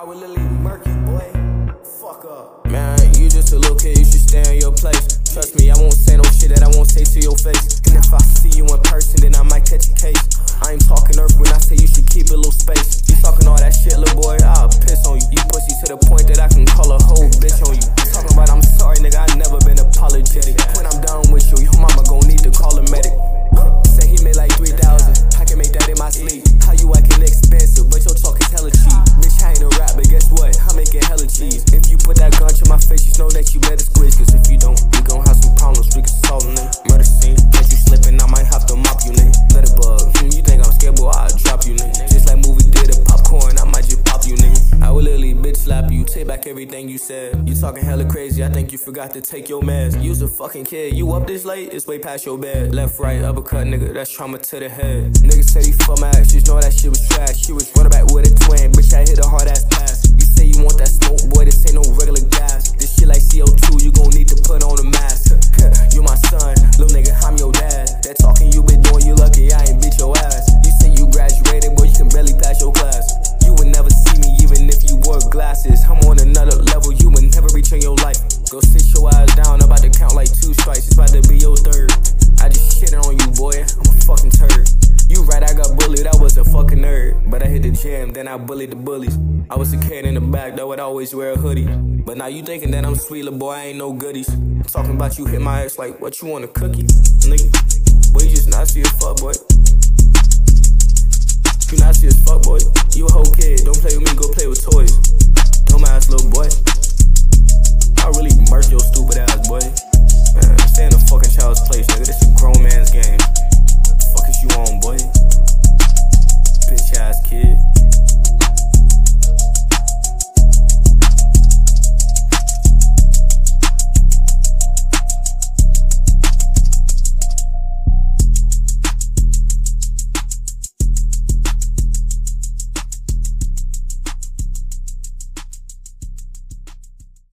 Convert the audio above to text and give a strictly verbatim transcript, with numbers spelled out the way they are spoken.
would literally murk you, boy. Fuck up. Man, you just a little kid, you should stay in your place. Trust me, I won't say no shit that I won't say to your face. And if I see you in person, then I might catch a case. I ain't talking earth when I say you should keep a little space. You talking all that shit, little boy, I'll piss on you. You pussy to the point that I can call a whole bitch on you. Talking about I'm sorry, nigga, I never been apologetic. When I'm done with you, your mama gon' need to call a medic. Say he made like three thousand, I can make that in my sleep. How you acting expensive, but your talk is hella cheap. Bitch, I ain't a rap, but guess what? I'm making hella cheese. If you put that gun to my face, just know that you better squeeze. Cause if you don't, we gon' have some problems, we can solve them, nigga. Murder scene, catch you slipping, I might have to mop you, nigga. Let it bug, hmm, you think I'm scared, boy, I'll drop you, nigga. Just like movie did a popcorn, I might just pop you, nigga. I will literally bitch slap you, take back everything you said. You talking hella crazy, I think you forgot to take your meds. You's a fucking kid, you up this late, it's way past your bed. Left, right, uppercut, nigga, that's trauma to the head. Niggas said he fuck my ex, just know that shit was trash. She was running back with a twin, bitch, I hit a hard ass pass. You say you want that smoke, boy, this ain't no regular gas. This shit like C O two, you gon' need to put on a mask. You my son, little nigga, I'm your dad. That talking you been doing, you lucky I ain't beat your ass. You say you graduated, boy, you can barely pass your class. You would never see me even if you wore glasses. I'm on another level, you would never reach in your life. Go sit your ass down, I'm about to count like two strikes. It's about to be your third. I just shitted on you, boy, I'm a fucking turd. You right, I got bullied, I was a fucking nerd. But I hit the gym, then I bullied the bullies. I was a kid in the back that would always wear a hoodie. But now you thinking that I'm sweet, little boy, I ain't no goodies. Talking about you hit my ex like, what you want, a cookie? Nigga, boy, you just nasty as fuck, boy. You nasty as fuck, boy. You a whole kid, don't play with me, go play with toys. Dumbass little boy. I really murk your stupid ass, boy. Man, stay in the fucking child's place, nigga, this is grown.